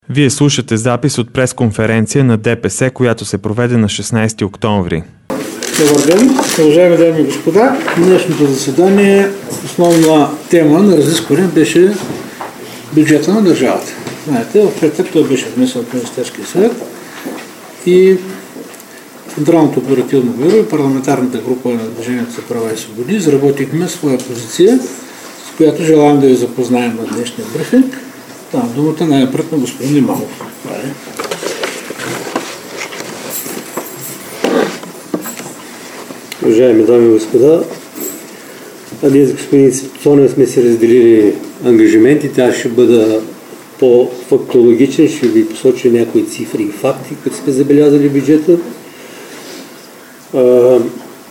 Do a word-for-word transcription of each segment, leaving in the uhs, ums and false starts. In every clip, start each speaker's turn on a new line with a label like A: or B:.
A: Вие слушате запис от пресконференция на ДПС, която се проведе на шестнадесети октомври.
B: Добър ден, уважаеми дами и господа. Днешното заседание, основна тема на разискване беше бюджета на държавата. Знаете, в петък той беше внесен от Министерския съвет и Централното оперативно бюро и парламентарната група на Движението за права и свободи изработихме своя позиция, с която желаем да ви запознаем на днешния брифинг. Давам думата най-напред на господин Имамов.
C: Уважаеми дами и господа, а ние с господин Цонев сме си разделили ангажиментите. Аз ще бъда по-фактологичен, ще ви посоча някои цифри и факти, които сме забелязали в бюджета. А,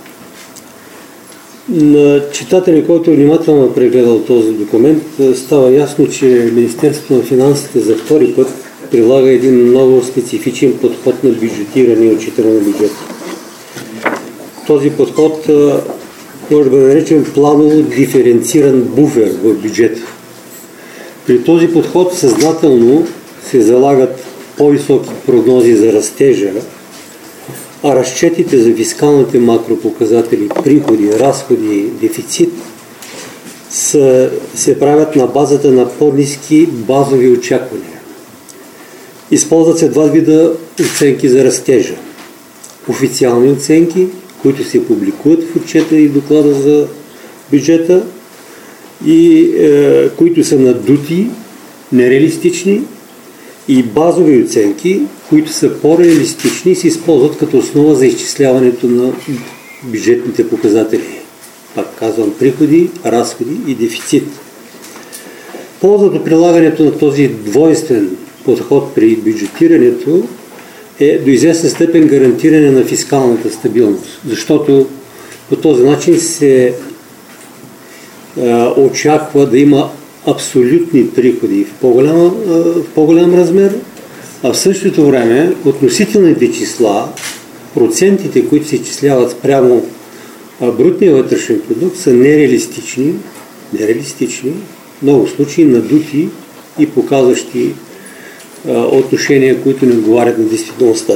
C: на читателя, който внимателно е прегледал този документ, става ясно, че Министерството на финансите за втори път прилага един много специфичен подход на бюджетиране и отчитане на бюджета. Този подход може да бъде наречен планово диференциран буфер в бюджета. При този подход съзнателно се залагат по-високи прогнози за растежа, а разчетите за фискалните макропоказатели, приходи, разходи, дефицит са, се правят на базата на по-ниски базови очаквания. Използват се два вида оценки за растежа. Официални оценки, които се публикуват в отчета и доклада за бюджета и е, които са надути, нереалистични, и базови оценки, които са по-реалистични и се използват като основа за изчисляването на бюджетните показатели. Пак казвам, приходи, разходи и дефицит. Ползата от прилагането на този двойствен подход при бюджетирането е до известна степен гарантиране на фискалната стабилност, защото по този начин се а, очаква да има абсолютни приходи в по-голям, а, в по-голям размер, а в същото време относителните числа, процентите, които се изчисляват спрямо а, брутния вътрешен продукт, са нереалистични, нереалистични, в много случаи надути и показващи отношения, които не отговарят на действителността.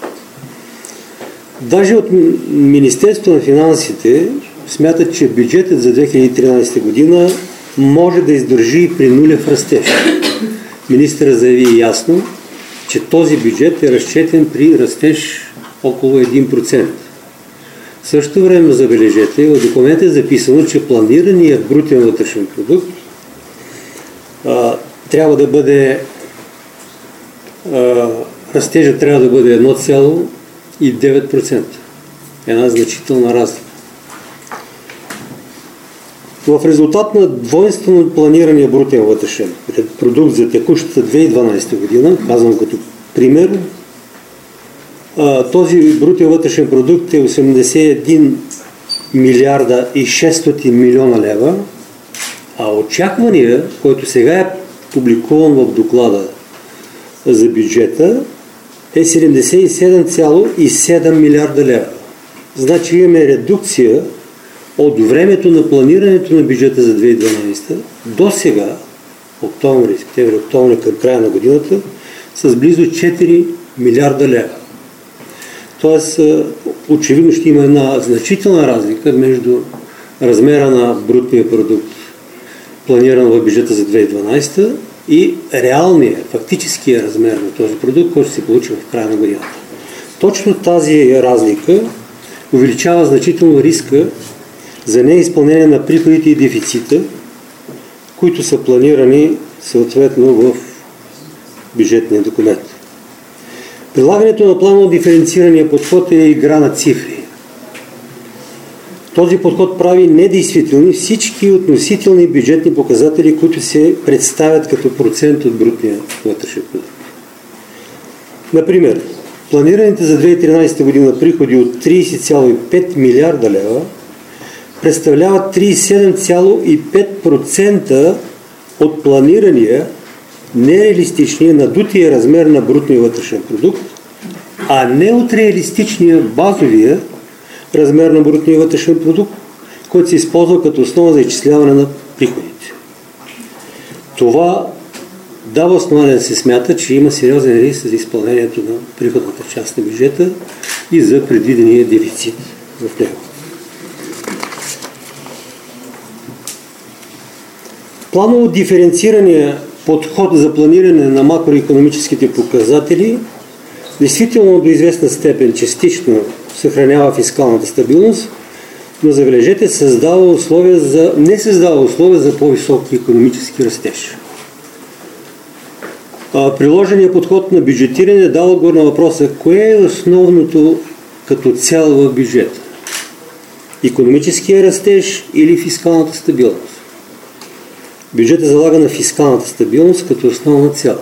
C: Даже от Министерството на финансите смятат, че бюджетът за две хиляди и тринадесета година може да издържи при нулев растеж. Министърът заяви ясно, че този бюджет е разчетен при растеж около един процент. В същото време, забележете, в документа е записано, че планираният брутен вътрешен продукт а, трябва да бъде растежът трябва да бъде едно цяло и девет процента. Една значителна разлика. В резултат на двойствено планирания брутен вътрешен продукт за текущата две хиляди и дванадесета година, казвам като пример, този брутен вътрешен продукт е осемдесет и един милиарда и шестстотин милиона лева, а очаквания, който сега е публикуван в доклада за бюджета, е седемдесет и седем цяло и седем милиарда лева. Значи имаме редукция от времето на планирането на бюджета за две хиляди и дванадесета до сега, октомври, септември, октомври към края на годината, с близо четири милиарда лева. Тоест, очевидно ще има една значителна разлика между размера на брутния продукт, планиран в бюджета за две хиляди и дванадесета, и реалния, фактическия размер на този продукт, който се получи в края на годината. Точно тази разлика увеличава значително риска за неизпълнение на приходите и дефицита, които са планирани съответно в бюджетния документ. Прилагането на планово диференцирания подход е игра на цифри. Този подход прави недействителни всички относителни бюджетни показатели, които се представят като процент от брутния вътрешен продукт. Например, планираните за две хиляди и тринадесета година приходи от тридесет цяло и пет милиарда лева представляват тридесет и седем цяло и пет процента от планирания нереалистичния надутия размер на брутния вътрешен продукт, а не от реалистичния базовия размер на брутния вътрешен продукт, който се използва като основа за изчисляване на приходите. Това дава основание да се смята, че има сериозен риск за изпълнението на приходната част на бюджета и за предвидения дефицит в него. Планово диференцирания подход за планиране на макроекономическите показатели действително до известна степен частично съхранява фискалната стабилност, но забележете, създава условия за, не създава условия за по-висок икономически растеж. Приложеният подход на бюджетиране дава отговор на въпроса, кое е основното като цяло в бюджета? Икономическия растеж или фискалната стабилност? Бюджетът залага на фискалната стабилност като основна цел.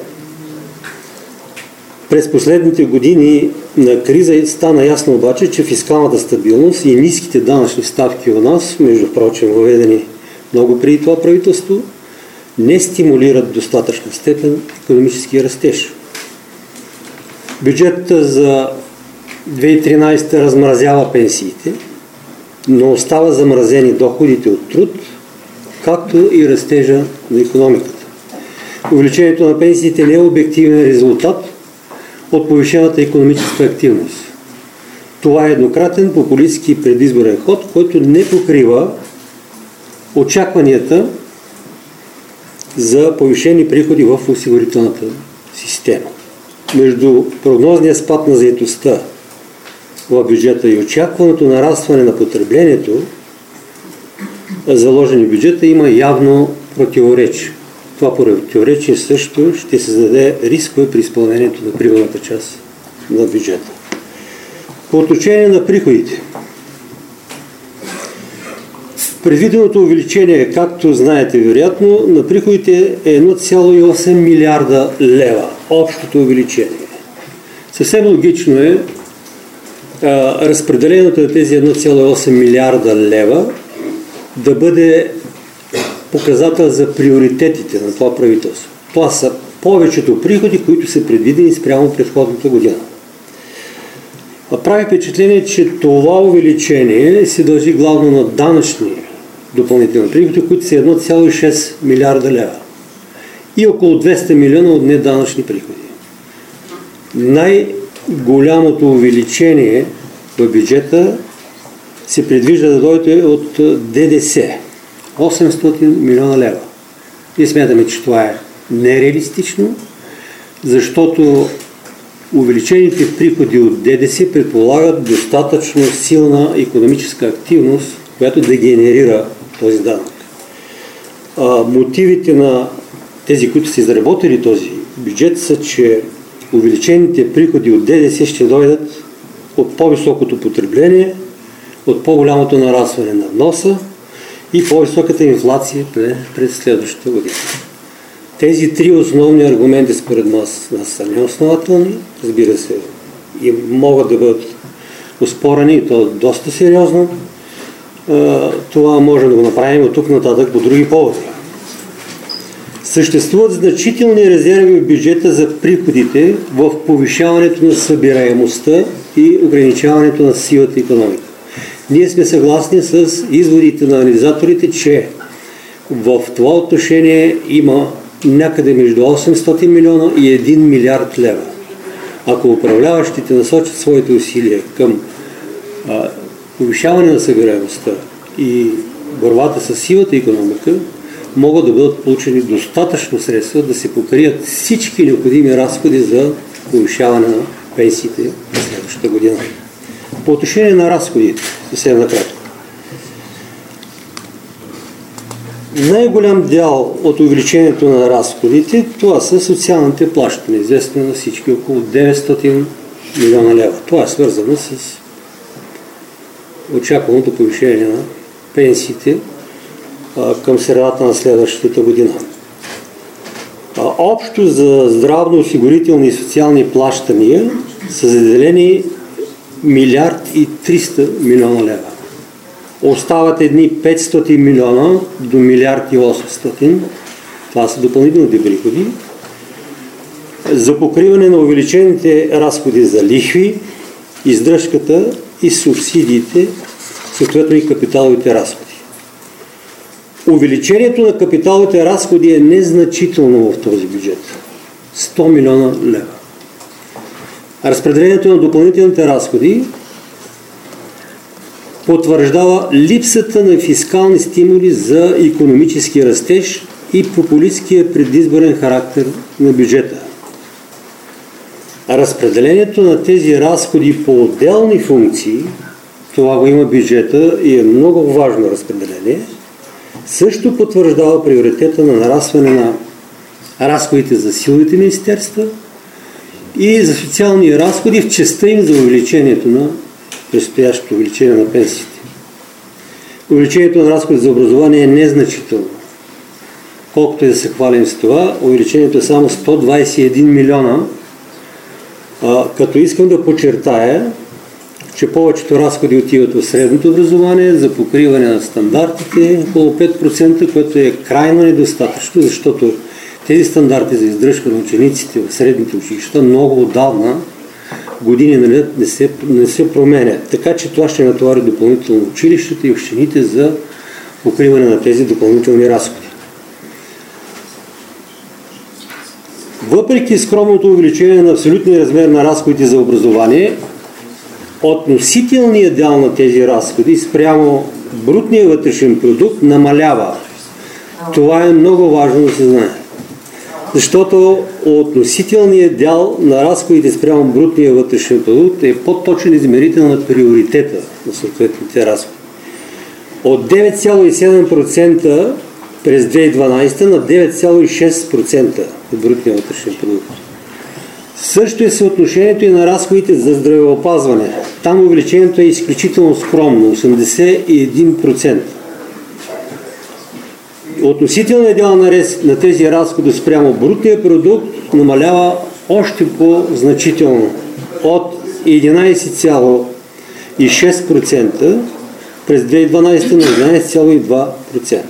C: През последните години на криза стана ясно обаче, че фискалната стабилност и ниските данъчни ставки у нас, между прочим въведени много преди това правителство, не стимулират в достатъчна степен икономически растеж. Бюджетът за две хиляди и тринадесета размразява пенсиите, но остава замразени доходите от труд, както и растежа на икономиката. Увеличението на пенсиите не е обективен резултат от повишената икономическа активност. Това е еднократен популистски предизборен ход, който не покрива очакванията за повишени приходи в осигурителната система. Между прогнозния спад на заетостта в бюджета и очакваното нарастване на потреблението, заложени в бюджета, има явно противоречие. Това противоречие също ще създаде рискове при изпълнението на приходната част на бюджета. По отношение на приходите, предвиденото увеличение, както знаете вероятно, на приходите е едно цяло и осем милиарда лева. Общото увеличение. Съвсем логично е а, разпределението на тези едно цяло и осем милиарда лева да бъде показател за приоритетите на това правителство. Това са повечето приходи, които са предвидени спрямо предходната година. А прави впечатление, че това увеличение се дължи главно на данъчни допълнителни приходи, които са едно цяло и шест милиарда лева и около двеста милиона от неданъчни приходи. Най-голямото увеличение в бюджета се предвижда да дойде от ДДС. осемстотин милиона лева. Ние смятаме, че това е нереалистично, защото увеличените приходи от ДДС предполагат достатъчно силна икономическа активност, която да генерира този данък. А, мотивите на тези, които са изработили този бюджет, са, че увеличените приходи от ДДС ще дойдат от по-високото потребление, от по-голямото нарастване на вноса и по-високата инфлация през следващата година. Тези три основни аргументи според нас, нас са неоснователни, разбира се, и могат да бъдат оспорени, и то доста сериозно. Това можем да го направим от тук нататък по други поводи. Съществуват значителни резерви в бюджета за приходите в повишаването на събираемостта и ограничаването на сивата икономика. Ние сме съгласни с изводите на анализаторите, че в това отношение има някъде между осемстотин милиона и един милиард лева. Ако управляващите насочат своите усилия към а, повишаване на събираемостта и борбата с сивата икономика, могат да бъдат получени достатъчно средства да се покрият всички необходими разходи за повишаване на пенсиите в следващата година. По отношение на разходите, съвсем накратко. Най-голям дял от увеличението на разходите, това са социалните плащания, известно на всички, около деветстотин милиона лева. Това е свързано с очакваното повишение на пенсиите а, към средата на следващата година. А, общо за здравно-осигурителни и социални плащания са заделени милиард и триста милиона лева. Остават едни петстотин милиона до милиард и осемстотин. Това са допълнителните приходи. За покриване на увеличените разходи за лихви, издръжката и субсидиите, съответно и капиталовите разходи. Увеличението на капиталовите разходи е незначително в този бюджет. сто милиона лева. Разпределението на допълнителните разходи потвърждава липсата на фискални стимули за икономически растеж и популистския предизборен характер на бюджета. Разпределението на тези разходи по отделни функции, това го има бюджета и е много важно разпределение, също потвърждава приоритета на нарастване на разходите за силовите министерства и за социални разходи в частта им за увеличението на предстоящото увеличение на пенсиите. Увеличението на разходите за образование е незначително. Колкото и да се хвалим с това, увеличението е само сто двадесет и един милиона, а, като искам да подчертая, че повечето разходи отиват в средното образование за покриване на стандартите, около пет процента, което е крайно недостатъчно, защото тези стандарти за издръжка на учениците в средните училища много отдавна, години наред, не се, не се променят. Така че това ще натовари допълнително училищата и общините за покриване на тези допълнителни разходи. Въпреки скромното увеличение на абсолютния размер на разходите за образование, относителният дял на тези разходи спрямо брутния вътрешен продукт намалява. Това е много важно да се знае. Защото относителният дял на разходите спрямо брутния вътрешен продукт е по-точен измерител на приоритета на съответните разходи. От девет цяло и седем процента през две хиляди и дванадесета на девет цяло и шест процента от брутния вътрешен продукт. Също е съотношението и на разходите за здравеопазване. Там увеличението е изключително скромно, осемдесет и един процента. Относителният дял на тези разходи спрямо брутния продукт намалява още по-значително от единадесет цяло и шест процента през две хиляди и дванадесета на единадесет цяло и два процента.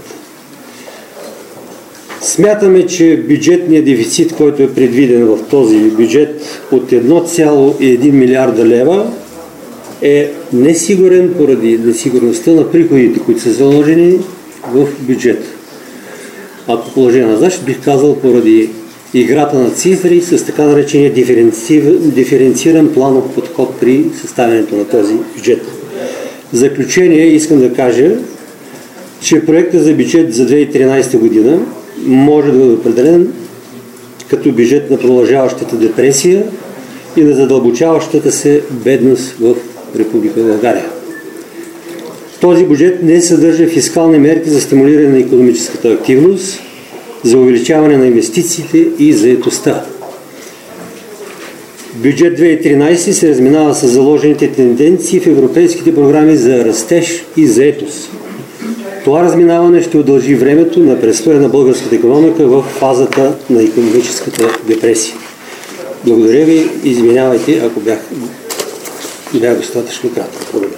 C: Смятаме, че бюджетният дефицит, който е предвиден в този бюджет от едно цяло и един милиарда лева, е несигурен поради несигурността на приходите, които са заложени в бюджета. А по положение на ЗАЩ бих казал поради играта на цифри с така наречения диференци... диференциран планов подход при съставянето на този бюджет. В заключение искам да кажа, че проектът за бюджет за две хиляди и тринадесета година може да бъде определен като бюджет на продължаващата депресия и на задълбочаващата се бедност в Република България. Този бюджет не съдържа фискални мерки за стимулиране на икономическата активност, за увеличаване на инвестициите и заетостта. Бюджет две хиляди и тринадесета се разминава с заложените тенденции в европейските програми за растеж и заетост. Това разминаване ще удължи времето на престоя на българската икономика в фазата на икономическата депресия. Благодаря ви. Извинявайте, ако бях, бях достатъчно кратък. Благодаря.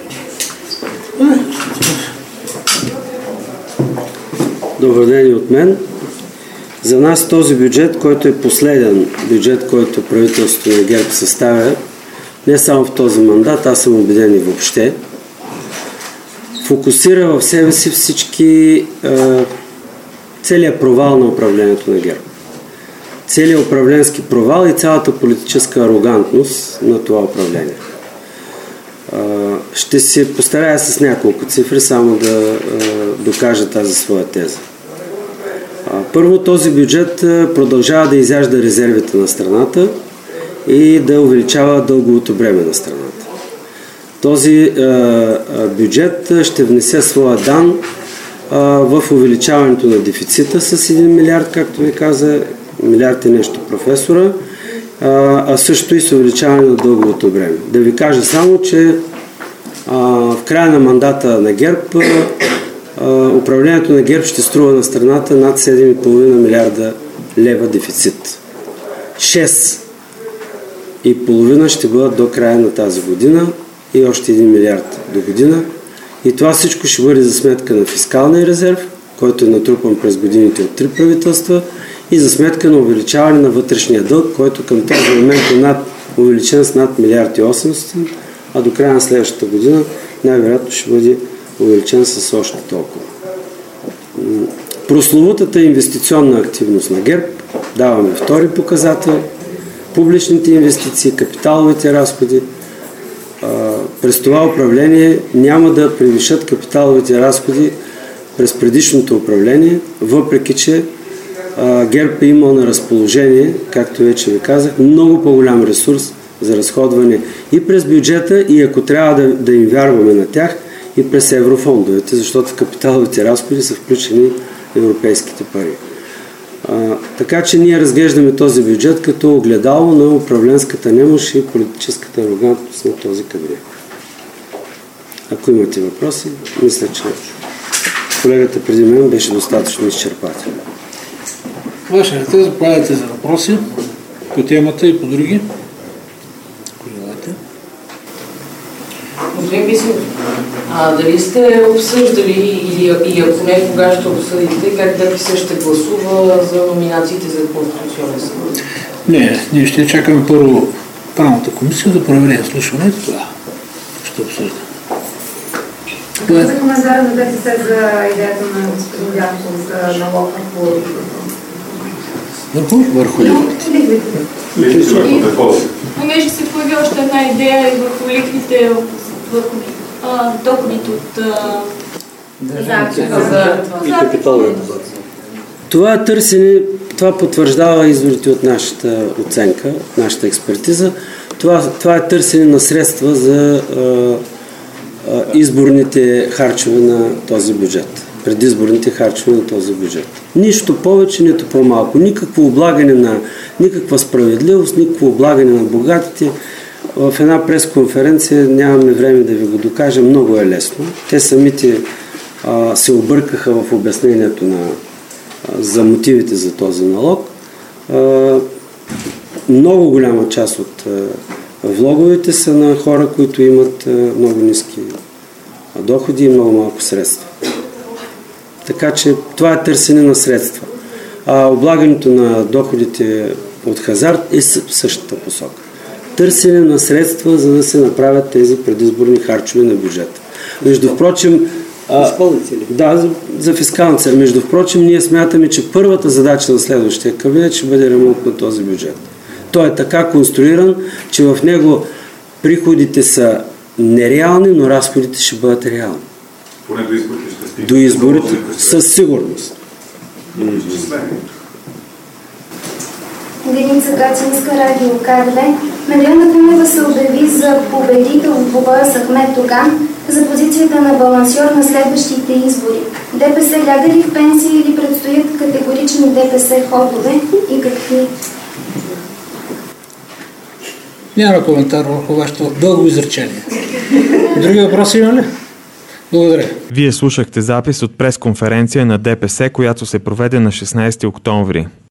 D: Добър ден и от мен. За нас този бюджет, който е последен бюджет, който правителството на ГЕРБ съставя, не само в този мандат, аз съм убеден и въобще, фокусира в себе си всички е, целият провал на управлението на ГЕРБ. Целият управленски провал и цялата политическа арогантност на това управление. Е, ще се постарая с няколко цифри само да е, докажа тази своя теза. Е, първо, този бюджет продължава да изяжда резервите на страната и да увеличава дълговото бреме на страната. Този е, бюджет ще внесе своя дан е, в увеличаването на дефицита с един милиард, както ви каза, милиард и нещо професора, е, а също и с увеличаване на дълговото бреме. Да ви кажа само, че е, в края на мандата на ГЕРБ е, е, управлението на ГЕРБ ще струва на страната над седем и половина милиарда лева дефицит. шест и половина ще бъдат до края на тази година и още един милиард до година. И това всичко ще бъде за сметка на фискалния резерв, който е натрупан през годините от три правителства, и за сметка на увеличаване на вътрешния дълг, който към този момент е над, увеличен с над милиард и осемстотин, а до края на следващата година най-вероятно ще бъде увеличен с още толкова. прословутата инвестиционна активност на ГЕРБ, даваме втори показател, публичните инвестиции, капиталовите разходи, през това управление няма да превишат капиталовите разходи през предишното управление, въпреки че ГЕРБ е имал на разположение, както вече ви казах, много по-голям ресурс за разходване и през бюджета, и ако трябва да, да им вярваме на тях, и през еврофондовете, защото в капиталовите разходи са включени европейските пари. А, така че ние разглеждаме този бюджет като огледало на управленската немощ и политическата арогантност на този кабинет. Ако имате въпроси, мисля, че колегата преди мен беше достатъчно изчерпателен.
B: Ваше ръце, заповядайте за въпроси по темата и по други.
E: Господин Бисеров, а дали сте обсъждали или и ако не, кога ще обсъдите как ДПС ще гласува за номинациите за Конституционен съд?
B: Не, ние ще чакаме първо правната комисия да провери изслушването, тогава ще обсъждаме.
F: Какво за коментар на ДПС за идеята на господин Дянков за налог
B: върху? Върху лихвите.
G: Понеже се появи още една идея и върху лихвите, върху а, доходите от
C: и капиталовете.
D: Това е търсене, това потвърждава изводите от нашата оценка, нашата експертиза. Това, това е търсене на средства за а, а, изборните харчове на този бюджет. Предизборните харчове на този бюджет. Нищо повече, нито по-малко. Никакво облагане на, никаква справедливост, никакво облагане на богатите. В една пресконференция, нямаме време да ви го докажа, много е лесно. Те самите а, се объркаха в обяснението на, а, за мотивите за този налог. А, много голяма част от а, влоговете са на хора, които имат а, много ниски доходи и много малко средства. Така че това е търсене на средства. А облагането на доходите от хазарт е в същата посока. Търсене на средства, за да се направят тези предизборни харчове на бюджета. Между впрочем, а, да, за, за фискална цел. Между впрочем, ние смятаме, че първата задача на следващия кабинет ще бъде ремонт на този бюджет. Той е така конструиран, че в него приходите са нереални, но разходите ще бъдат реални.
H: Поне до изборите ще стигне.
D: До изборите със сигурност.
F: Деница Гацинска, радио КРВ. Мариана Кунева се обяви за победител в двубоя с Ахмед Доган за позицията на балансьор на следващите избори. ДПС ляга ли в пенсия или предстоят категорични ДПС ходове и какви?
B: Няма коментар върху вашето дълго изречение. Други въпроси има ли? Благодаря.
A: Вие слушахте запис от пресконференция на ДПС, която се проведе на шестнайсети октомври.